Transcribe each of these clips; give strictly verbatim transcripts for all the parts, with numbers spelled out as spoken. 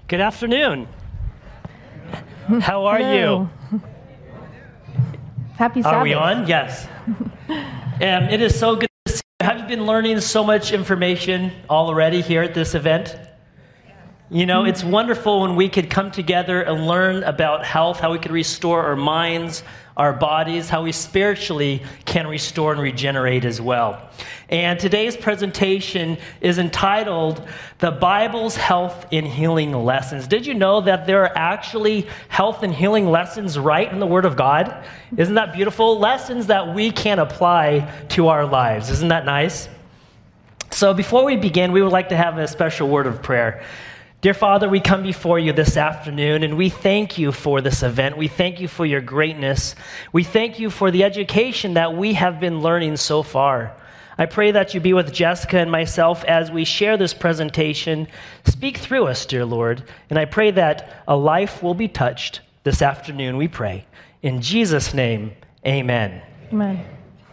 Good afternoon. How are Hello. you? Happy Sabbath. Are we on? Yes. um, it is so good to see you. Have you been learning so much information already here at this event? You know, it's wonderful when we could come together and learn about health, how we could restore our minds, our bodies, how we spiritually can restore and regenerate as well. And today's presentation is entitled, The Bible's Health and Healing Lessons. Did you know that there are actually health and healing lessons right in the Word of God? Isn't that beautiful? Lessons that we can apply to our lives. Isn't that nice? So before we begin, we would like to have a special word of prayer. Dear Father, we come before you this afternoon, and we thank you for this event. We thank you for your greatness. We thank you for the education that we have been learning so far. I pray that you be with Jessica and myself as we share this presentation. Speak through us, dear Lord, and I pray that a life will be touched this afternoon, we pray. In Jesus' name, amen. Amen.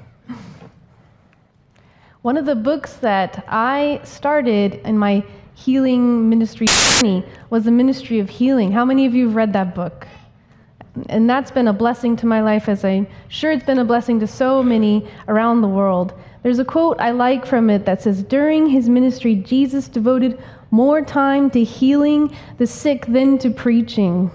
One of the books that I started in my healing ministry was the Ministry of Healing. How many of you have read that book? And that's been a blessing to my life, as I'm sure it's been a blessing to so many around the world. There's a quote I like from it that says, during his ministry, Jesus devoted more time to healing the sick than to preaching.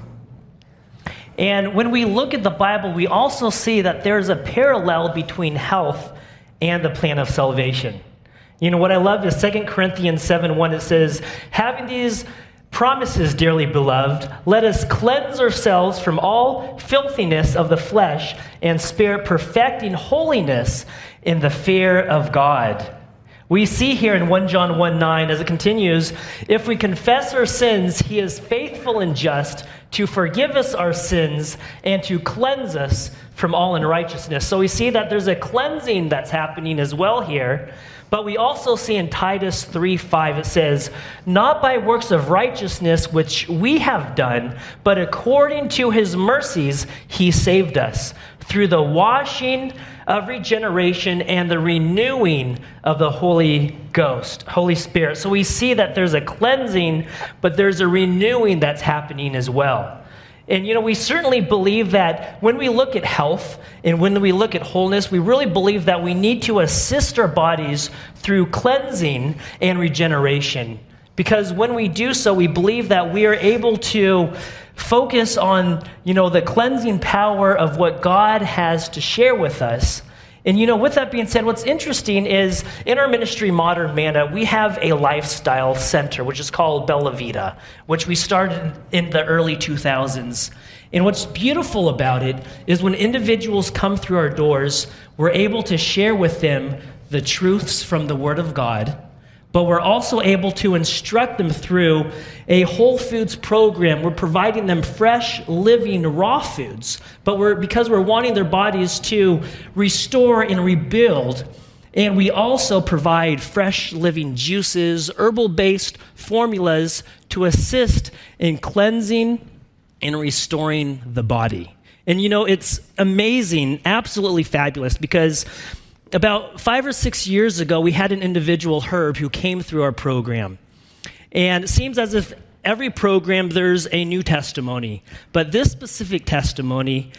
And when we look at the Bible, we also see that there's a parallel between health and the plan of salvation. You know, what I love is Second Corinthians seven one. It says, having these promises, dearly beloved, let us cleanse ourselves from all filthiness of the flesh and spirit, perfecting holiness in the fear of God. We see here in First John one nine, as it continues, if we confess our sins, he is faithful and just to forgive us our sins and to cleanse us from all unrighteousness. So we see that there's a cleansing that's happening as well here. But we also see in Titus three five, it says, not by works of righteousness which we have done, but according to his mercies he saved us, through the washing of regeneration and the renewing of the Holy Ghost, Holy Spirit. So we see that there's a cleansing, but there's a renewing that's happening as well. And, you know, we certainly believe that when we look at health and when we look at wholeness, we really believe that we need to assist our bodies through cleansing and regeneration. Because when we do so, we believe that we are able to focus on, you know, the cleansing power of what God has to share with us. And, you know, with that being said, what's interesting is in our ministry, Modern Manna, we have a lifestyle center, which is called Bella Vita, which we started in the early two thousands. And what's beautiful about it is when individuals come through our doors, we're able to share with them the truths from the Word of God, but we're also able to instruct them through a whole foods program. We're providing them fresh, living, raw foods, but we're because we're wanting their bodies to restore and rebuild. And we also provide fresh, living juices, herbal-based formulas to assist in cleansing and restoring the body. And you know, it's amazing, absolutely fabulous, because about five or six years ago, we had an individual, Herb, who came through our program. And it seems as if every program there's a new testimony. But this specific testimony,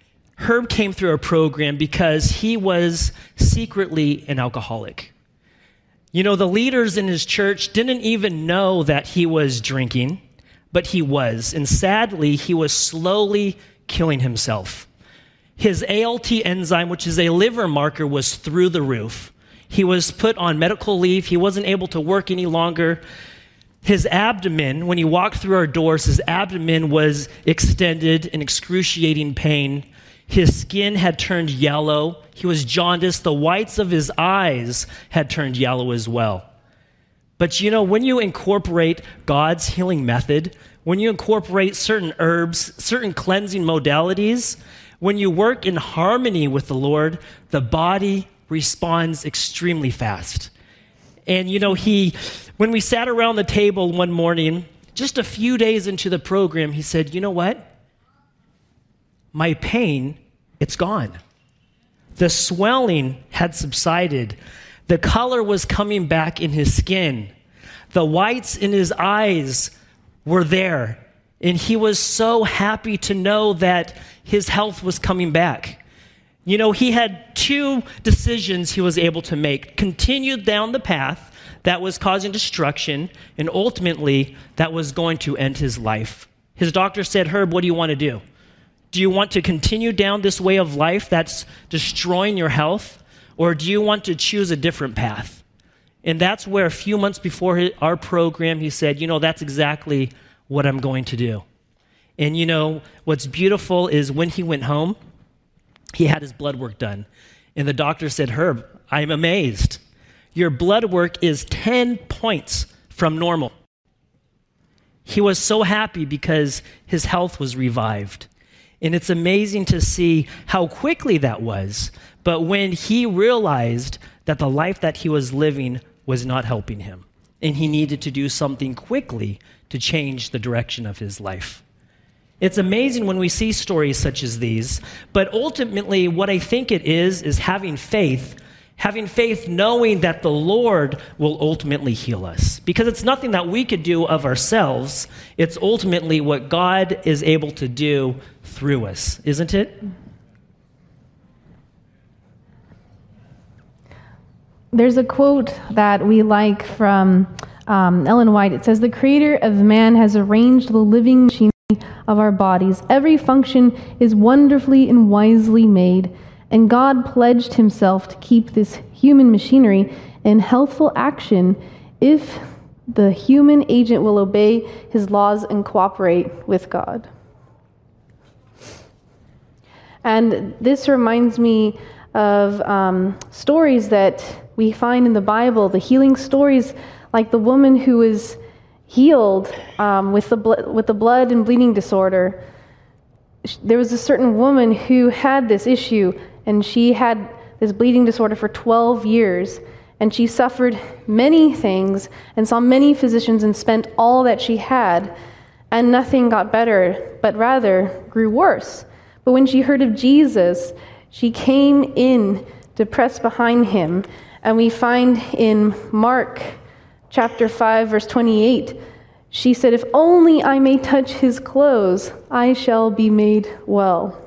Herb came through our program because he was secretly an alcoholic. You know, the leaders in his church didn't even know that he was drinking, but he was. And sadly, he was slowly killing himself. His A L T enzyme, which is a liver marker, was through the roof. He was put on medical leave. He wasn't able to work any longer. His abdomen, when he walked through our doors, his abdomen was extended in excruciating pain. His skin had turned yellow. He was jaundiced. The whites of his eyes had turned yellow as well. But you know, when you incorporate God's healing method, when you incorporate certain herbs, certain cleansing modalities, when you work in harmony with the Lord, the body responds extremely fast. And you know, he, when we sat around the table one morning, just a few days into the program, he said, you know what? My pain, it's gone. The swelling had subsided. The color was coming back in his skin. The whites in his eyes were there. And he was so happy to know that his health was coming back. You know, he had two decisions he was able to make. Continue down the path that was causing destruction, and ultimately that was going to end his life. His doctor said, Herb, what do you want to do? Do you want to continue down this way of life that's destroying your health, or do you want to choose a different path? And that's where a few months before his, our program, he said, you know, that's exactly what I'm going to do. And you know, what's beautiful is when he went home, he had his blood work done. And the doctor said, Herb, I'm amazed. Your blood work is ten points from normal. He was so happy because his health was revived. And it's amazing to see how quickly that was. But when he realized that the life that he was living was not helping him, and he needed to do something quickly to change the direction of his life. It's amazing when we see stories such as these, but ultimately what I think it is, is having faith, having faith knowing that the Lord will ultimately heal us. Because it's nothing that we could do of ourselves, it's ultimately what God is able to do through us, isn't it? There's a quote that we like from um, Ellen White. It says, the creator of man has arranged the living machinery of our bodies. Every function is wonderfully and wisely made, and God pledged himself to keep this human machinery in healthful action if the human agent will obey his laws and cooperate with God. And this reminds me of um, stories that we find in the Bible, the healing stories, like the woman who was healed um, with the bl- with the blood and bleeding disorder. There was a certain woman who had this issue, and she had this bleeding disorder for twelve years, and she suffered many things and saw many physicians and spent all that she had, and nothing got better, but rather grew worse. But when she heard of Jesus, she came in to press behind him. And we find in Mark chapter five, verse twenty-eight, she said, if only I may touch his clothes, I shall be made well.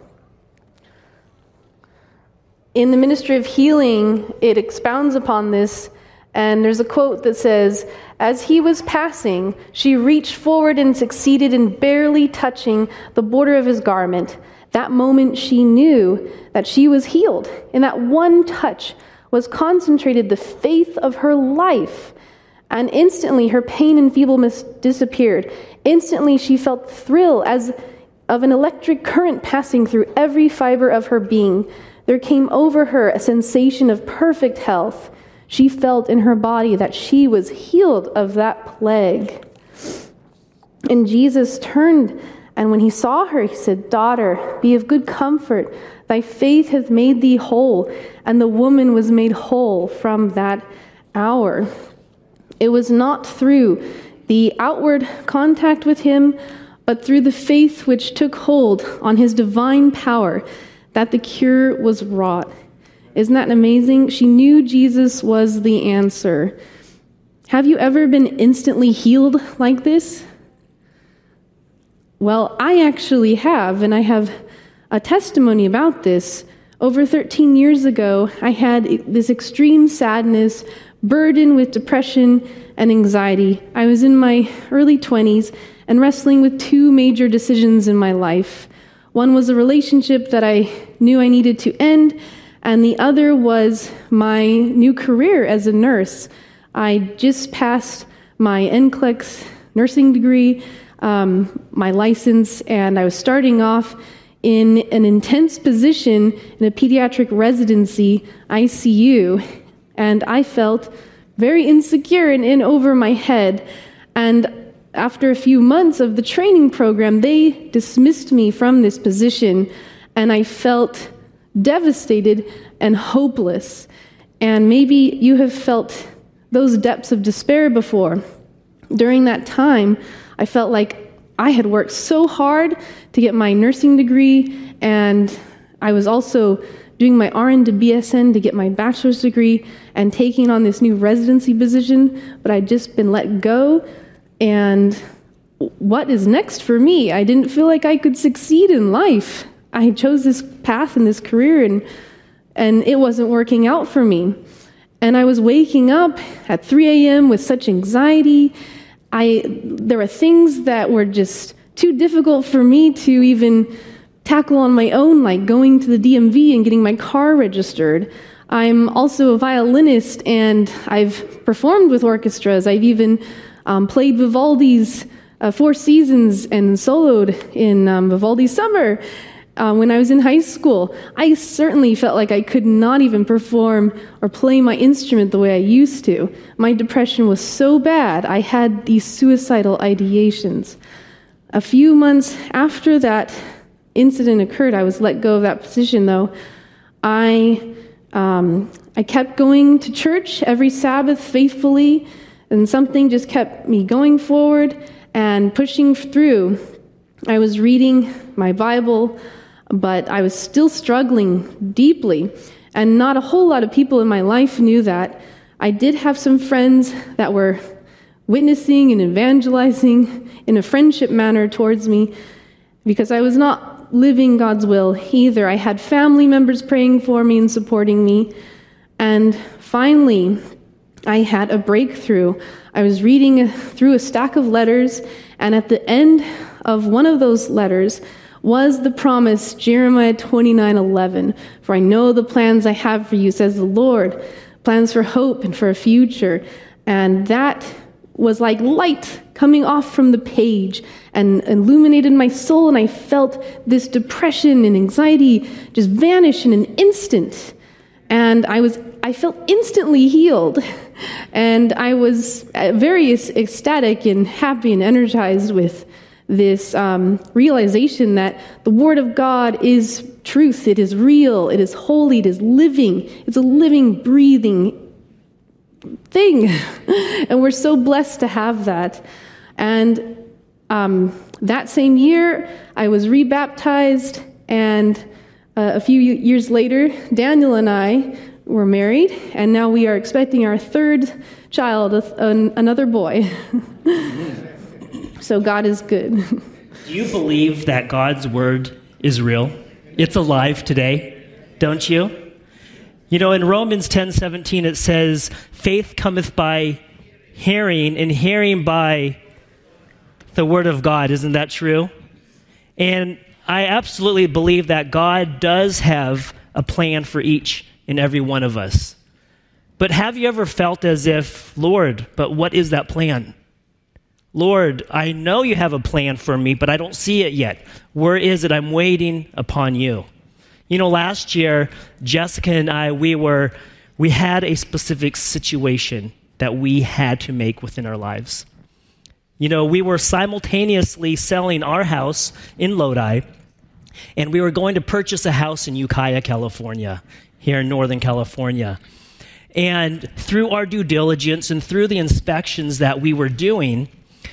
In the ministry of healing, it expounds upon this, and there's a quote that says, as he was passing, she reached forward and succeeded in barely touching the border of his garment. That moment she knew that she was healed. In that one touch was concentrated the faith of her life. And instantly her pain and feebleness disappeared. Instantly she felt thrill as of an electric current passing through every fiber of her being. There came over her a sensation of perfect health. She felt in her body that she was healed of that plague. And Jesus turned, and when he saw her, he said, daughter, be of good comfort. Thy faith hath made thee whole. And the woman was made whole from that hour. It was not through the outward contact with him, but through the faith which took hold on his divine power that the cure was wrought. Isn't that amazing? She knew Jesus was the answer. Have you ever been instantly healed like this? Well, I actually have, and I have a testimony about this. Over thirteen years ago, I had this extreme sadness, burdened with depression and anxiety. I was in my early twenties and wrestling with two major decisions in my life. One was a relationship that I knew I needed to end, and the other was my new career as a nurse. I just passed my N C L E X nursing degree, um, my license, and I was starting off in an intense position in a pediatric residency, I C U, and I felt very insecure and in over my head. And after a few months of the training program, they dismissed me from this position, and I felt devastated and hopeless. And maybe you have felt those depths of despair before. During that time, I felt like I had worked so hard to get my nursing degree, and I was also doing my R N to B S N to get my bachelor's degree and taking on this new residency position, but I'd just been let go, and what is next for me? I didn't feel like I could succeed in life. I chose this path and this career, and and it wasn't working out for me. And I was waking up at three a.m. with such anxiety. I there were things that were just too difficult for me to even tackle on my own, like going to the D M V and getting my car registered. I'm also a violinist, and I've performed with orchestras. I've even um, played Vivaldi's uh, Four Seasons and soloed in um, Vivaldi's Summer uh, when I was in high school. I certainly felt like I could not even perform or play my instrument the way I used to. My depression was so bad, I had these suicidal ideations. A few months after that incident occurred, I was let go of that position, though. I um, I kept going to church every Sabbath faithfully, and something just kept me going forward and pushing through. I was reading my Bible, but I was still struggling deeply, and not a whole lot of people in my life knew that. I did have some friends that were witnessing and evangelizing in a friendship manner towards me, because I was not living God's will either. I had family members praying for me and supporting me. And finally, I had a breakthrough. I was reading through a stack of letters, and at the end of one of those letters was the promise, Jeremiah twenty-nine eleven, "For I know the plans I have for you, says the Lord, plans for hope and for a future." And that was like light coming off from the page and illuminated my soul, and I felt this depression and anxiety just vanish in an instant. And I was I felt instantly healed, and I was very ecstatic and happy and energized with this um, realization that the Word of God is truth, it is real, it is holy, it is living, it's a living, breathing thing. And we're so blessed to have that. And um, that same year, I was rebaptized, and uh, a few years later, Daniel and I were married, and now we are expecting our third child, an, another boy. So God is good. Do you believe that God's word is real? It's alive today, don't you? You know, in Romans ten seventeen, it says, "Faith cometh by hearing, and hearing by the word of God." Isn't that true? And I absolutely believe that God does have a plan for each and every one of us. But have you ever felt as if, Lord, but what is that plan? Lord, I know you have a plan for me, but I don't see it yet. Where is it? I'm waiting upon you. You know, last year, Jessica and I, we were, we had a specific situation that we had to make within our lives. You know, we were simultaneously selling our house in Lodi, and we were going to purchase a house in Ukiah, California, here in Northern California. And through our due diligence and through the inspections that we were doing,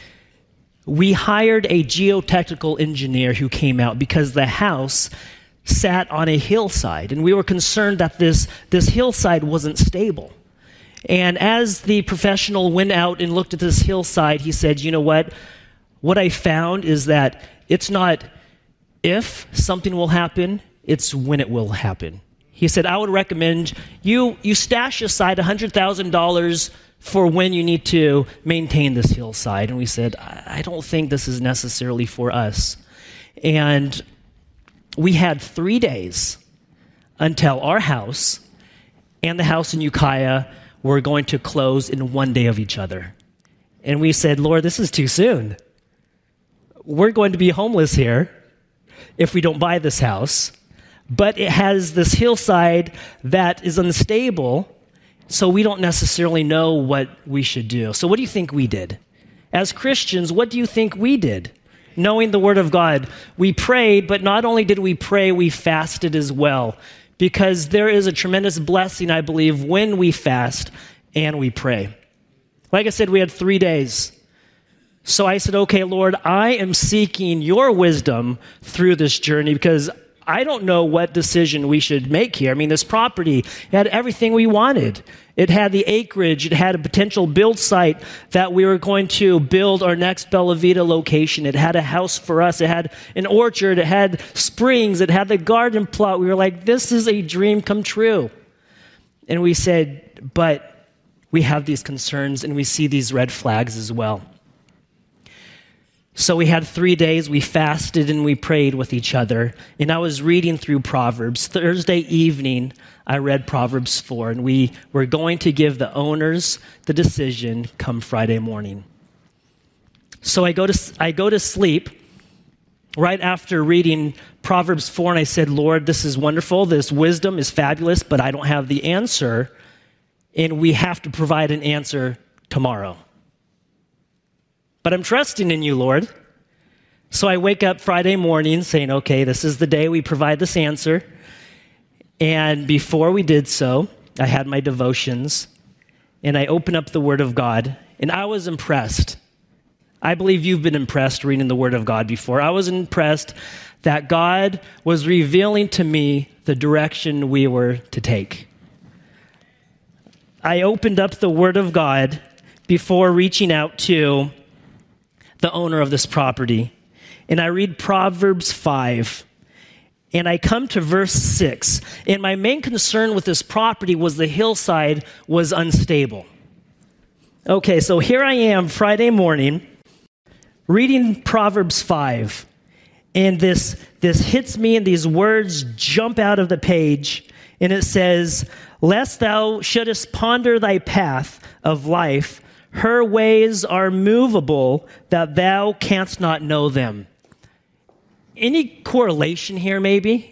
we hired a geotechnical engineer who came out because the house sat on a hillside, and we were concerned that this, this hillside wasn't stable. And as the professional went out and looked at this hillside, he said, you know what? What I found is that it's not if something will happen, it's when it will happen. He said, I would recommend you, you stash aside one hundred thousand dollars for when you need to maintain this hillside. And we said, I don't think this is necessarily for us. And we had three days until our house and the house in Ukiah were going to close in one day of each other. And we said, Lord, this is too soon. We're going to be homeless here if we don't buy this house. But it has this hillside that is unstable, so we don't necessarily know what we should do. So what do you think we did? As Christians, what do you think we did? Knowing the Word of God, we prayed, but not only did we pray, we fasted as well. Because there is a tremendous blessing, I believe, when we fast and we pray. Like I said, we had three days. So I said, okay, Lord, I am seeking your wisdom through this journey because I don't know what decision we should make here. I mean, this property had everything we wanted. It had the acreage. It had a potential build site that we were going to build our next Bella Vita location. It had a house for us. It had an orchard. It had springs. It had the garden plot. We were like, this is a dream come true. And we said, but we have these concerns and we see these red flags as well. So we had three days, we fasted and we prayed with each other. And I was reading through Proverbs. Thursday evening, I read Proverbs four, and we were going to give the owners the decision come Friday morning. So I go to, I go to sleep right after reading Proverbs four, and I said, Lord, this is wonderful. This wisdom is fabulous, but I don't have the answer, and we have to provide an answer tomorrow. But I'm trusting in you, Lord. So I wake up Friday morning saying, okay, this is the day we provide this answer. And before we did so, I had my devotions, and I opened up the Word of God, and I was impressed. I believe you've been impressed reading the Word of God before. I was impressed that God was revealing to me the direction we were to take. I opened up the Word of God before reaching out to the owner of this property. And I read Proverbs five. And I come to verse six. And my main concern with this property was the hillside was unstable. Okay, so here I am Friday morning reading Proverbs five. And this, this hits me and these words jump out of the page. And it says, lest thou shouldest ponder thy path of life, her ways are movable, that thou canst not know them. Any correlation here, maybe?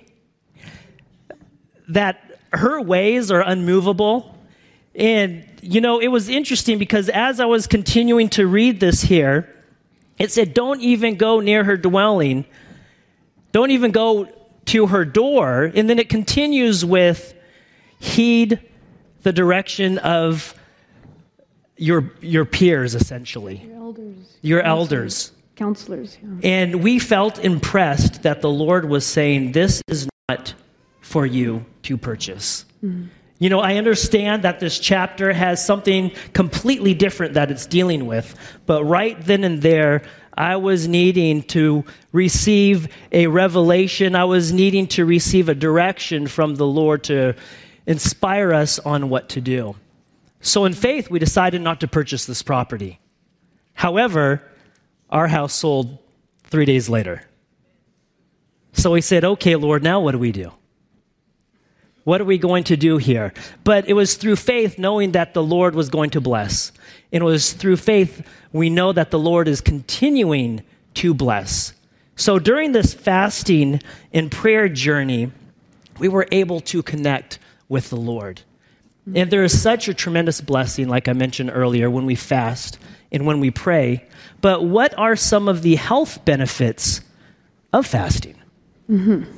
That her ways are unmovable? And, you know, it was interesting because as I was continuing to read this here, it said, don't even go near her dwelling. Don't even go to her door. And then it continues with, heed the direction of your your peers, essentially. Your elders. Your elders. Counselors. Yeah. And we felt impressed that the Lord was saying, this is not for you to purchase. Mm-hmm. You know, I understand that this chapter has something completely different that it's dealing with, but right then and there, I was needing to receive a revelation. I was needing to receive a direction from the Lord to inspire us on what to do. So in faith, we decided not to purchase this property. However, our house sold three days later. So we said, okay, Lord, now what do we do? What are we going to do here? But it was through faith, knowing that the Lord was going to bless. And it was through faith, we know that the Lord is continuing to bless. So during this fasting and prayer journey, we were able to connect with the Lord. And there is such a tremendous blessing, like I mentioned earlier, when we fast and when we pray. But what are some of the health benefits of fasting? Mm-hmm.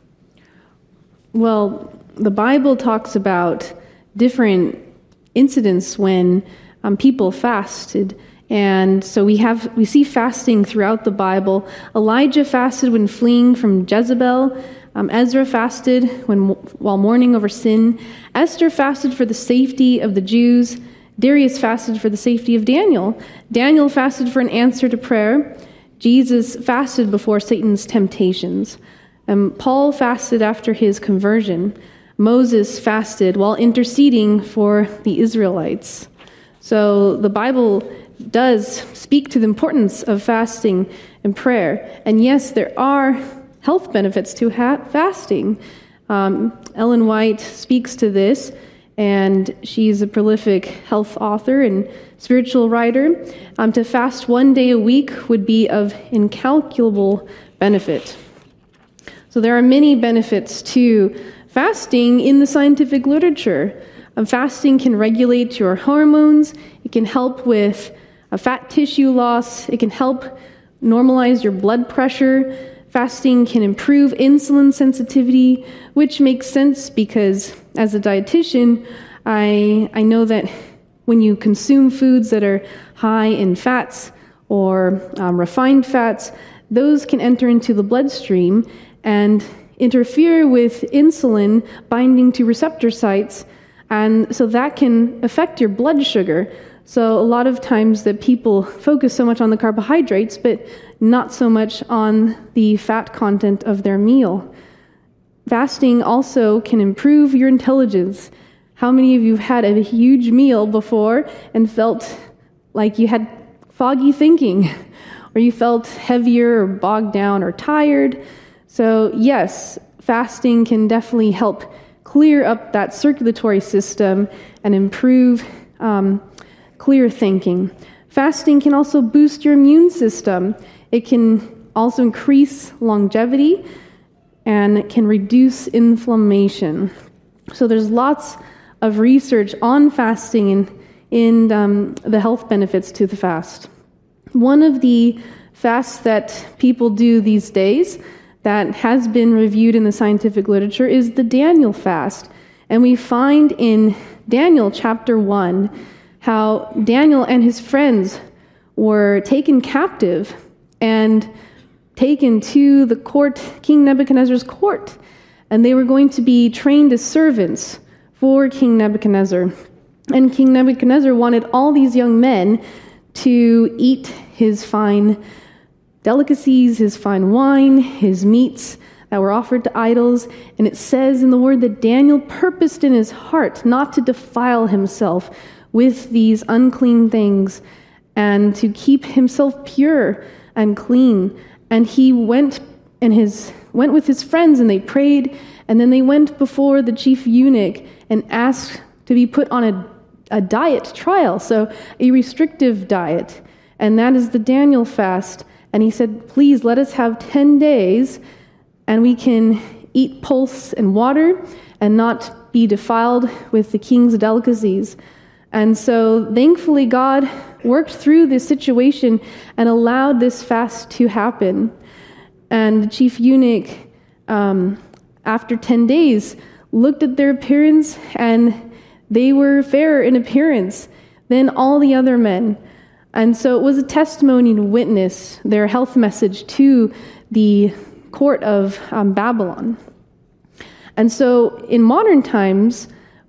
Well, the Bible talks about different incidents when um, people fasted. And so we have we see fasting throughout the Bible. Elijah fasted when fleeing from Jezebel. Um, Ezra fasted when while mourning over sin. Esther fasted for the safety of the Jews. Darius fasted for the safety of Daniel. Daniel fasted for an answer to prayer. Jesus fasted before Satan's temptations. Um, Paul fasted after his conversion. Moses fasted while interceding for the Israelites. So the Bible does speak to the importance of fasting and prayer. And yes, there are health benefits to ha- fasting. Um, Ellen White speaks to this, and she's a prolific health author and spiritual writer. Um, to fast one day a week would be of incalculable benefit. So there are many benefits to fasting in the scientific literature. Um, fasting can regulate your hormones. It can help with a fat tissue loss. It can help normalize your blood pressure. Fasting can improve insulin sensitivity, which makes sense because as a dietitian, I I know that when you consume foods that are high in fats or um, refined fats, those can enter into the bloodstream and interfere with insulin binding to receptor sites, and so that can affect your blood sugar. So a lot of times that people focus so much on the carbohydrates, but not so much on the fat content of their meal. Fasting also can improve your intelligence. How many of you have had a huge meal before and felt like you had foggy thinking, or you felt heavier or bogged down or tired? So yes, fasting can definitely help clear up that circulatory system and improve um, clear thinking. Fasting can also boost your immune system. It can also increase longevity and it can reduce inflammation. So there's lots of research on fasting and in um, the health benefits to the fast. One of the fasts that people do these days that has been reviewed in the scientific literature is the Daniel fast. And we find in Daniel chapter one how Daniel and his friends were taken captive and taken to the court, King Nebuchadnezzar's court. And they were going to be trained as servants for King Nebuchadnezzar. And King Nebuchadnezzar wanted all these young men to eat his fine delicacies, his fine wine, his meats that were offered to idols. And it says in the word that Daniel purposed in his heart not to defile himself with these unclean things and to keep himself pure and clean. And he went and his went with his friends and they prayed, and then they went before the chief eunuch and asked to be put on a, a diet trial, so a restrictive diet. And that is the Daniel fast. And he said, please let us have ten days and we can eat pulse and water and not be defiled with the king's delicacies. And so thankfully God worked through this situation and allowed this fast to happen. And the chief eunuch, um, after ten days, looked at their appearance and they were fairer in appearance than all the other men. And so it was a testimony to witness their health message to the court of um, Babylon. And so in modern times,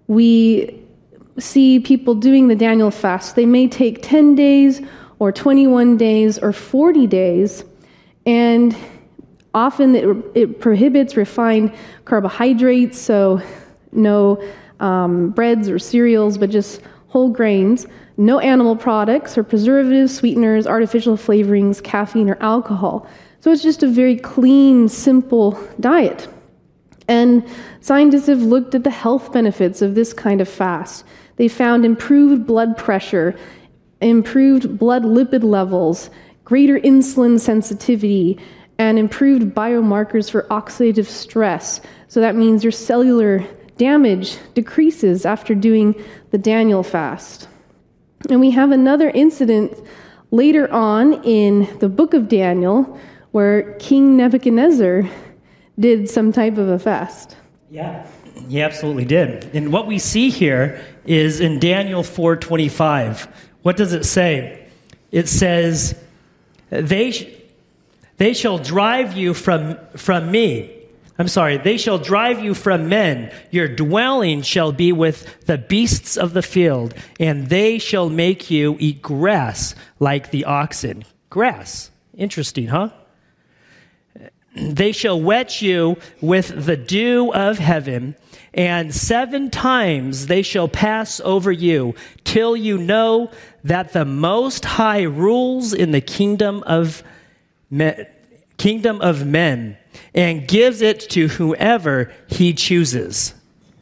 we see people doing the Daniel fast. They may take ten days or twenty-one days or forty days, and often it, it prohibits refined carbohydrates, so no um, breads or cereals, but just whole grains. No animal products or preservatives, sweeteners, artificial flavorings, caffeine, or alcohol. So it's just a very clean, simple diet. And scientists have looked at the health benefits of this kind of fast. They found improved blood pressure, improved blood lipid levels, greater insulin sensitivity, and improved biomarkers for oxidative stress. So that means your cellular damage decreases after doing the Daniel fast. And we have another incident later on in the book of Daniel where King Nebuchadnezzar did some type of a fast. Yeah, he absolutely did. And what we see here is in Daniel four twenty-five. What does it say? It says, they, sh- they shall drive you from, from me. I'm sorry, they shall drive you from men. Your dwelling shall be with the beasts of the field, and they shall make you eat grass like the oxen. Grass. Interesting, huh? They shall wet you with the dew of heaven, and seven times they shall pass over you, till you know that the Most High rules in the kingdom of men, kingdom of men, and gives it to whoever he chooses.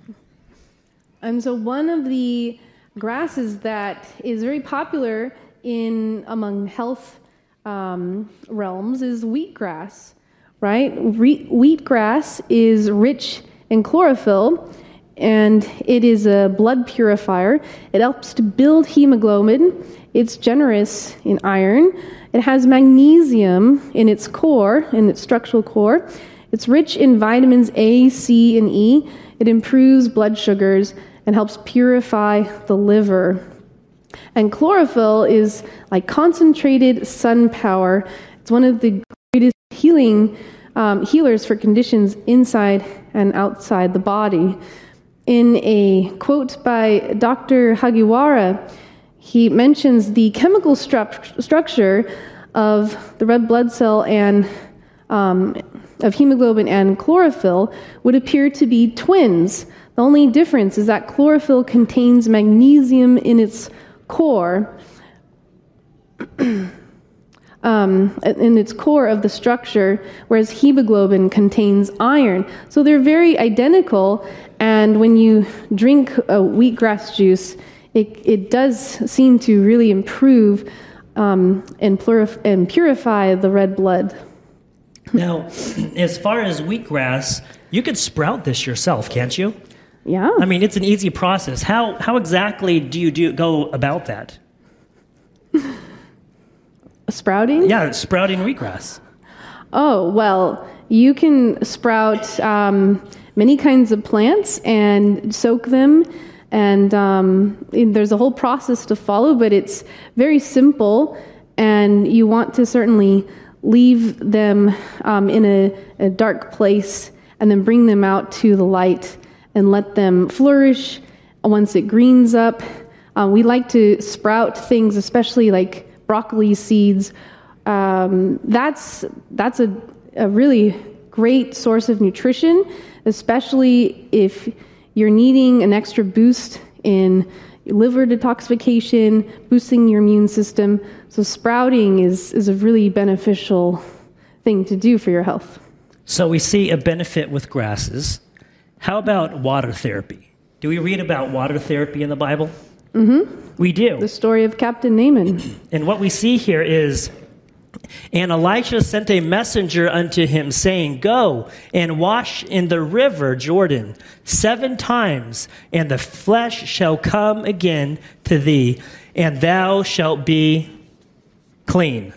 And so one of the grasses that is very popular in among health um, realms is wheatgrass, right? Re- wheatgrass is rich in chlorophyll, and it is a blood purifier. It helps to build hemoglobin. It's generous in iron. It has magnesium in its core, in its structural core. It's rich in vitamins A, C, and E. It improves blood sugars and helps purify the liver. And chlorophyll is like concentrated sun power. It's one of the greatest healing um, healers for conditions inside and outside the body. In a quote by Doctor Hagiwara, he mentions the chemical stru- structure of the red blood cell and um, of hemoglobin and chlorophyll would appear to be twins. The only difference is that chlorophyll contains magnesium in its core, um, in its core of the structure, whereas hemoglobin contains iron. So they're very identical, and when you drink a wheatgrass juice, it, it does seem to really improve um, and, plurif- and purify the red blood. Now, as far as wheatgrass, you could sprout this yourself, can't you? Yeah. I mean, it's an easy process. How how exactly do you do go about that? Sprouting? Yeah, sprouting wheatgrass. Oh, well, you can sprout um, many kinds of plants and soak them, and um, there's a whole process to follow, but it's very simple, and you want to certainly leave them um, in a, a dark place and then bring them out to the light and let them flourish. Once it greens up, uh, we like to sprout things, especially like broccoli seeds. Um, that's that's a, a really great source of nutrition, especially if you're needing an extra boost in liver detoxification, boosting your immune system. So sprouting is, is a really beneficial thing to do for your health. So we see a benefit with grasses. How about water therapy? Do we read about water therapy in the Bible? Mm-hmm. We do. The story of Captain Naaman. And what we see here is, and Elisha sent a messenger unto him, saying, Go and wash in the river Jordan seven times, and the flesh shall come again to thee, and thou shalt be clean.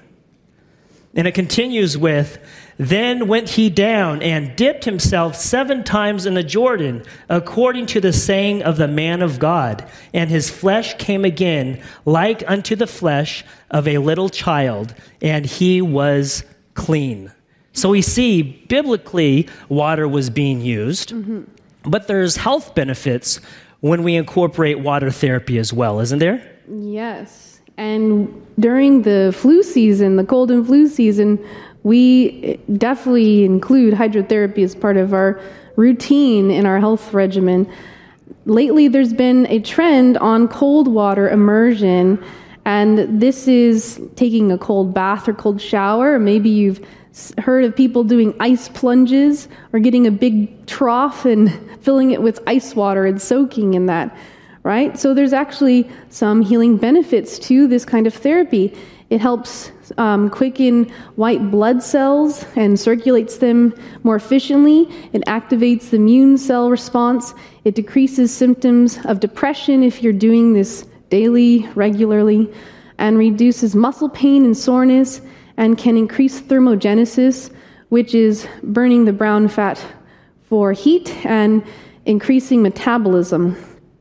And it continues with, Then went he down and dipped himself seven times in the Jordan, according to the saying of the man of God. And his flesh came again like unto the flesh of a little child, and he was clean. So we see, biblically, water was being used, mm-hmm. but there's health benefits when we incorporate water therapy as well, isn't there? Yes. And during the flu season, the cold and flu season, we definitely include hydrotherapy as part of our routine in our health regimen. Lately, there's been a trend on cold water immersion, and this is taking a cold bath or cold shower. Maybe you've heard of people doing ice plunges or getting a big trough and filling it with ice water and soaking in that, right? So there's actually some healing benefits to this kind of therapy. It helps um, quicken white blood cells and circulates them more efficiently. It activates the immune cell response. It decreases symptoms of depression if you're doing this daily, regularly, and reduces muscle pain and soreness, and can increase thermogenesis, which is burning the brown fat for heat and increasing metabolism.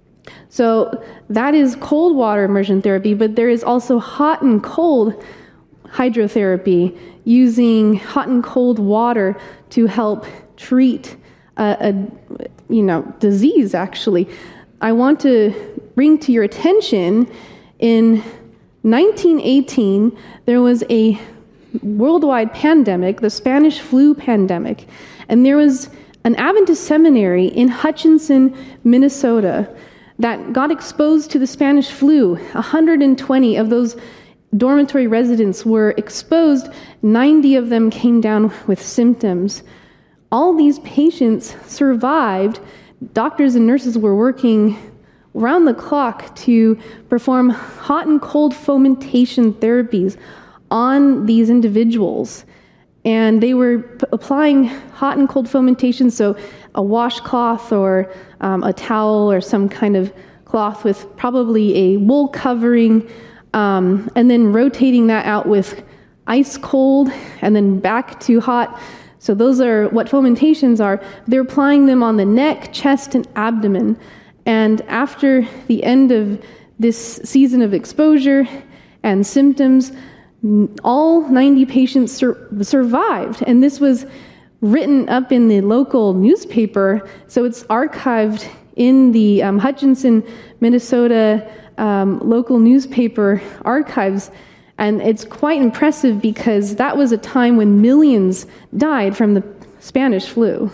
So that is cold water immersion therapy, but there is also hot and cold hydrotherapy, using hot and cold water to help treat a, a you know disease, actually. I want to bring to your attention, in nineteen eighteen, there was a worldwide pandemic, the Spanish flu pandemic, and there was an Adventist seminary in Hutchinson, Minnesota, that got exposed to the Spanish flu. one hundred twenty of those dormitory residents were exposed. ninety of them came down with symptoms. All these patients survived. Doctors and nurses were working around the clock to perform hot and cold fomentation therapies on these individuals. And they were p- applying hot and cold fomentation, so a washcloth or um, a towel or some kind of cloth with probably a wool covering, um, and then rotating that out with ice cold and then back to hot. So those are what fomentations are. They're applying them on the neck, chest, and abdomen. And after the end of this season of exposure and symptoms, all ninety patients sur- survived. And this was written up in the local newspaper. So it's archived in the um, Hutchinson, Minnesota um, local newspaper archives. And it's quite impressive because that was a time when millions died from the Spanish flu.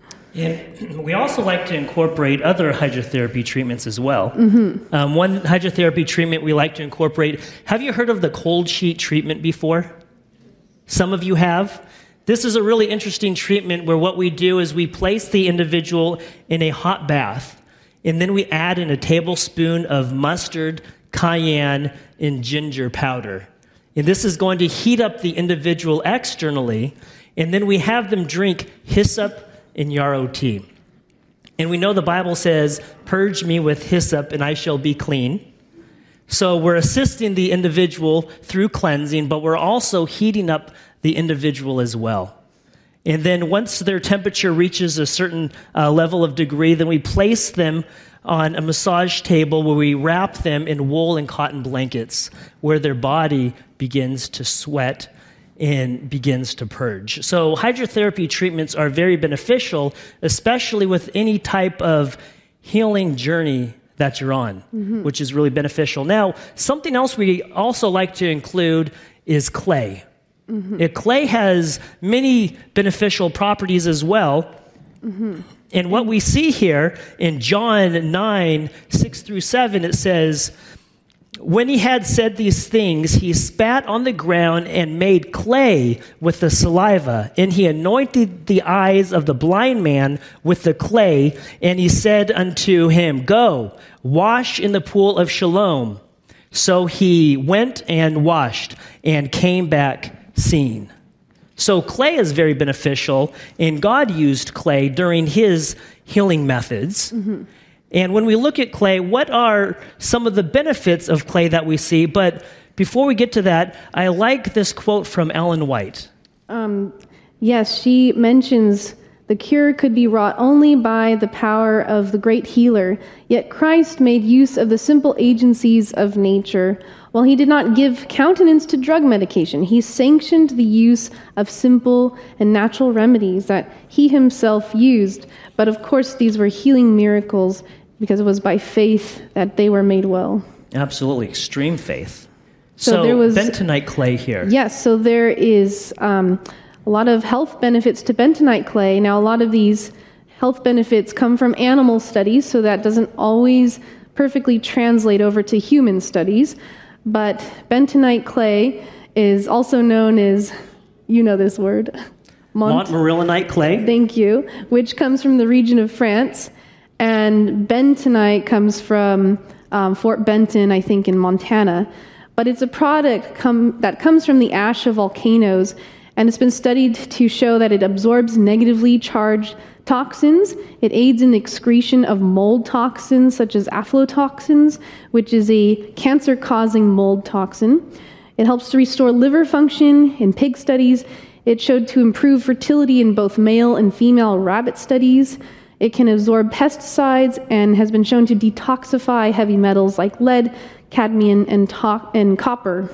And we also like to incorporate other hydrotherapy treatments as well. Mm-hmm. Um, one hydrotherapy treatment we like to incorporate, have you heard of the cold sheet treatment before? Some of you have. This is a really interesting treatment where what we do is we place the individual in a hot bath, and then we add in a tablespoon of mustard, cayenne, and ginger powder. And this is going to heat up the individual externally, and then we have them drink hyssop and yarrow tea. And we know the Bible says, "Purge me with hyssop and I shall be clean." So we're assisting the individual through cleansing, but we're also heating up the individual as well. And then once their temperature reaches a certain uh, level of degree, then we place them on a massage table where we wrap them in wool and cotton blankets, where their body begins to sweat and begins to purge. So hydrotherapy treatments are very beneficial, especially with any type of healing journey that you're on, mm-hmm. which is really beneficial. Now, something else we also like to include is clay. Mm-hmm. It, clay has many beneficial properties as well. Mm-hmm. And what we see here in John nine, six through seven, it says, "When he had said these things, he spat on the ground and made clay with the saliva, and he anointed the eyes of the blind man with the clay, and he said unto him, 'Go, wash in the pool of Siloam.' So he went and washed and came back seeing." So clay is very beneficial, and God used clay during his healing methods. Mm-hmm. And when we look at clay, what are some of the benefits of clay that we see? But before we get to that, I like this quote from Ellen White. Um, yes, she mentions the cure could be wrought only by the power of the great healer, yet Christ made use of the simple agencies of nature. While he did not give countenance to drug medication, he sanctioned the use of simple and natural remedies that he himself used. But of course, these were healing miracles because it was by faith that they were made well. Absolutely, extreme faith. So, so there was bentonite clay here. Yes, so there is um, a lot of health benefits to bentonite clay. Now, a lot of these health benefits come from animal studies, so that doesn't always perfectly translate over to human studies. But bentonite clay is also known as, you know this word, Mont- Montmorillonite clay. Thank you, which comes from the region of France. And bentonite comes from um, Fort Benton, I think, in Montana. But it's a product com- that comes from the ash of volcanoes, and it's been studied to show that it absorbs negatively charged toxins. It aids in the excretion of mold toxins, such as aflatoxins, which is a cancer-causing mold toxin. It helps to restore liver function. In pig studies, it showed to improve fertility in both male and female rabbit studies. It can absorb pesticides and has been shown to detoxify heavy metals like lead, cadmium, and, to- and copper.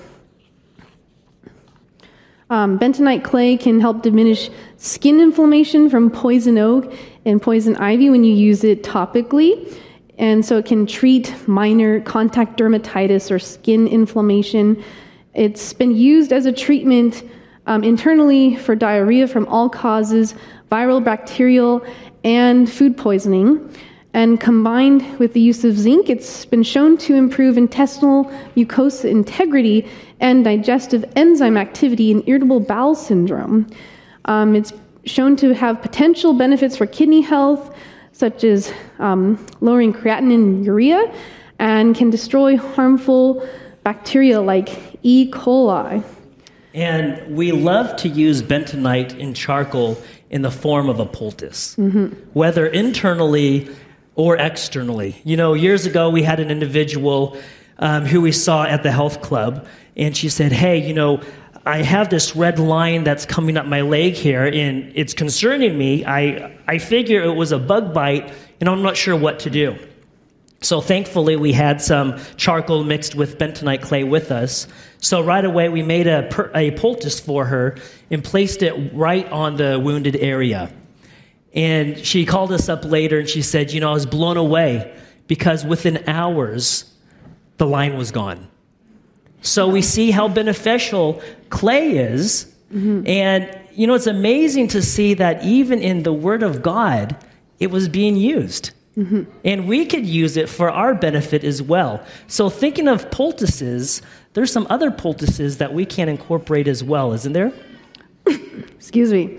Um, bentonite clay can help diminish skin inflammation from poison oak and poison ivy when you use it topically. And so it can treat minor contact dermatitis or skin inflammation. It's been used as a treatment um, internally for diarrhea from all causes, viral, bacterial, and food poisoning. And combined with the use of zinc, it's been shown to improve intestinal mucosa integrity and digestive enzyme activity in irritable bowel syndrome. Um, it's shown to have potential benefits for kidney health, such as um, lowering creatinine and urea, and can destroy harmful bacteria like E. coli. And we love to use bentonite in charcoal in the form of a poultice, mm-hmm. whether internally or externally. You know, years ago we had an individual um, who we saw at the health club, and she said, "Hey, you know, I have this red line that's coming up my leg here, and it's concerning me. I, I figure it was a bug bite, and I'm not sure what to do." So thankfully, we had some charcoal mixed with bentonite clay with us. So right away, we made a, a poultice for her and placed it right on the wounded area. And she called us up later and she said, you know, I was blown away because within hours, the line was gone. So we see how beneficial clay is. Mm-hmm. And, you know, it's amazing to see that even in the Word of God, it was being used. Mm-hmm. And we could use it for our benefit as well. So thinking of poultices, there's some other poultices that we can incorporate as well, isn't there? Excuse me.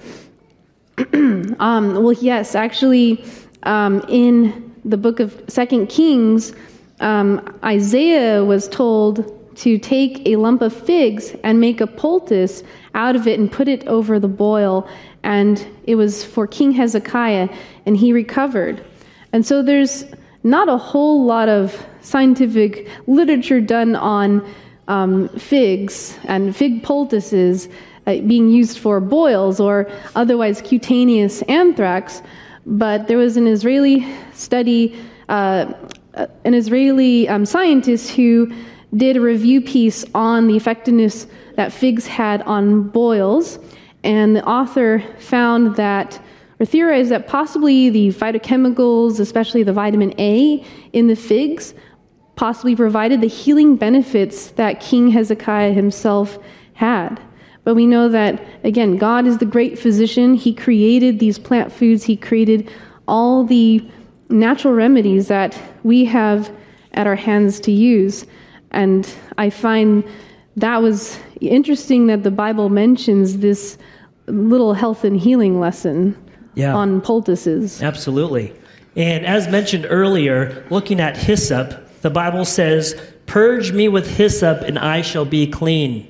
um, well, yes, actually, um, in the book of Second Kings, um, Isaiah was told to take a lump of figs and make a poultice out of it and put it over the boil. And it was for King Hezekiah, and he recovered. And so there's not a whole lot of scientific literature done on um, figs and fig poultices uh, being used for boils or otherwise cutaneous anthrax. But there was an Israeli study, uh, an Israeli um, scientist who did a review piece on the effectiveness that figs had on boils. And the author found that, or theorized that possibly the phytochemicals, especially the vitamin A in the figs, possibly provided the healing benefits that King Hezekiah himself had. But we know that, again, God is the great physician. He created these plant foods. He created all the natural remedies that we have at our hands to use. And I find that was interesting that the Bible mentions this little health and healing lesson yeah. on poultices. Absolutely. And as mentioned earlier, looking at hyssop, the Bible says, "Purge me with hyssop, and I shall be clean.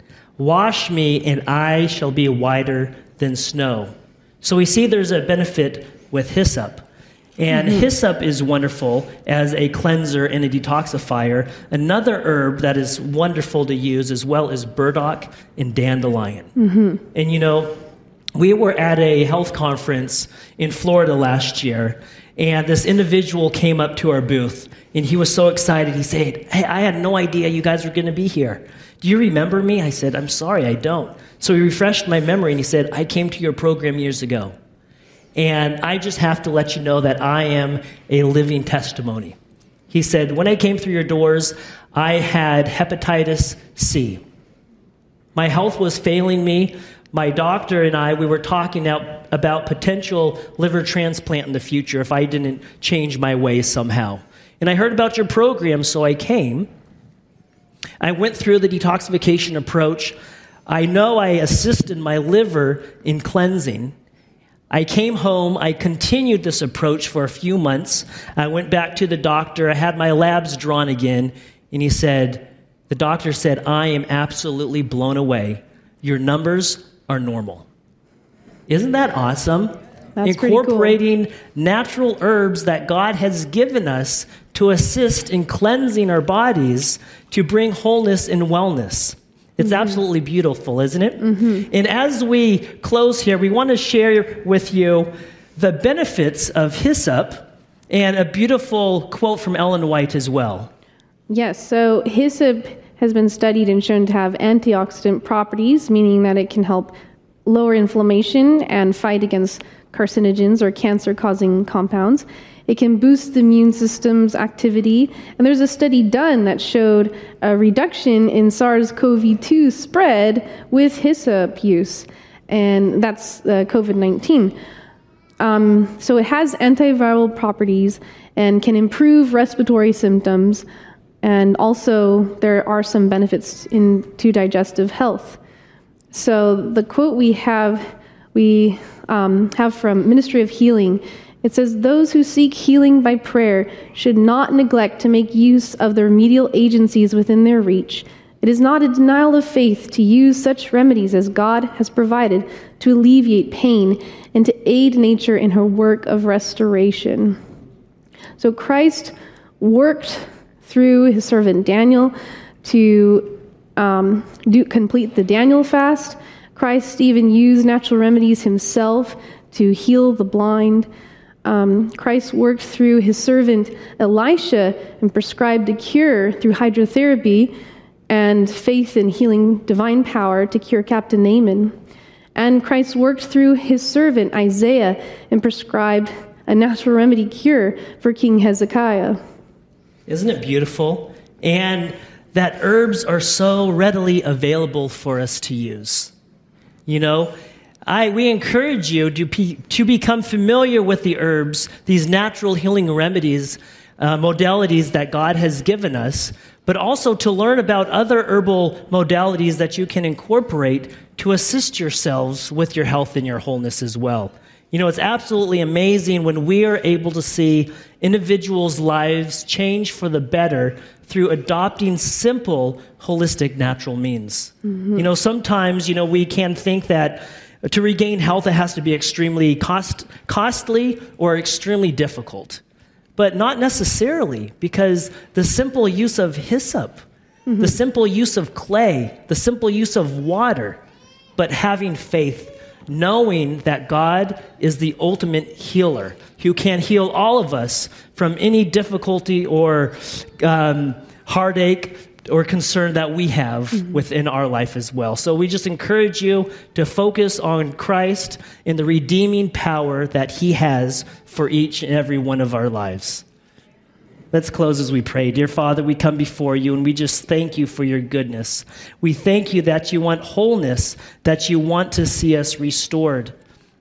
Wash me, and I shall be whiter than snow." So we see there's a benefit with hyssop. And mm-hmm. hyssop is wonderful as a cleanser and a detoxifier. Another herb that is wonderful to use as well is burdock and dandelion. Mm-hmm. And you know, we were at a health conference in Florida last year, and this individual came up to our booth, and he was so excited. He said, "Hey, I had no idea you guys were going to be here. Do you remember me?" I said, "I'm sorry, I don't." So he refreshed my memory, and he said, "I came to your program years ago. And I just have to let you know that I am a living testimony." He said, "When I came through your doors, I had hepatitis C. My health was failing me. My doctor and I, we were talking out about potential liver transplant in the future if I didn't change my ways somehow. And I heard about your program, so I came. I went through the detoxification approach. I know I assisted my liver in cleansing. I came home, I continued this approach for a few months. I went back to the doctor, I had my labs drawn again, and he said, the doctor said, "I am absolutely blown away. Your numbers are normal." Isn't that awesome? That's Incorporating pretty cool. natural herbs that God has given us to assist in cleansing our bodies to bring wholeness and wellness. It's mm-hmm. absolutely beautiful, isn't it? Mm-hmm. And as we close here, we want to share with you the benefits of hyssop and a beautiful quote from Ellen White as well. Yes, so hyssop has been studied and shown to have antioxidant properties, meaning that it can help lower inflammation and fight against carcinogens or cancer-causing compounds. It can boost the immune system's activity. And there's a study done that showed a reduction in SARS-C o V two spread with hyssop use. And that's uh, COVID nineteen. Um, so it has antiviral properties and can improve respiratory symptoms. And also there are some benefits in to digestive health. So the quote we have, we um, have from Ministry of Healing. It says, "Those who seek healing by prayer should not neglect to make use of the remedial agencies within their reach. It is not a denial of faith to use such remedies as God has provided to alleviate pain and to aid nature in her work of restoration." So Christ worked through his servant Daniel to um, do, complete the Daniel fast. Christ even used natural remedies himself to heal the blind. Um, Christ worked through his servant Elisha and prescribed a cure through hydrotherapy and faith in healing divine power to cure Captain Naaman. And Christ worked through his servant Isaiah and prescribed a natural remedy cure for King Hezekiah. Isn't it beautiful? And that herbs are so readily available for us to use. You know, I, we encourage you to, be, to become familiar with the herbs, these natural healing remedies, uh, modalities that God has given us, but also to learn about other herbal modalities that you can incorporate to assist yourselves with your health and your wholeness as well. You know, it's absolutely amazing when we are able to see individuals' lives change for the better through adopting simple, holistic, natural means. Mm-hmm. You know, sometimes, you know, we can think that to regain health, it has to be extremely cost, costly or extremely difficult. But not necessarily, because the simple use of hyssop, mm-hmm. the simple use of clay, the simple use of water, but having faith, knowing that God is the ultimate healer, who can heal all of us from any difficulty or um, heartache or concern that we have mm-hmm. within our life as well. So we just encourage you to focus on Christ and the redeeming power that he has for each and every one of our lives. Let's close as we pray. Dear Father, we come before you and we just thank you for your goodness. We thank you that you want wholeness, that you want to see us restored.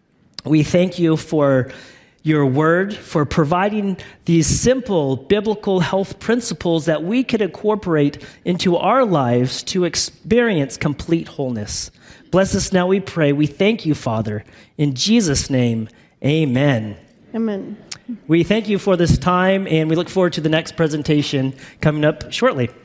We thank you for your word, for providing these simple biblical health principles that we could incorporate into our lives to experience complete wholeness. Bless us now, we pray. We thank you, Father. In Jesus' name, amen. Amen. We thank you for this time, and we look forward to the next presentation coming up shortly.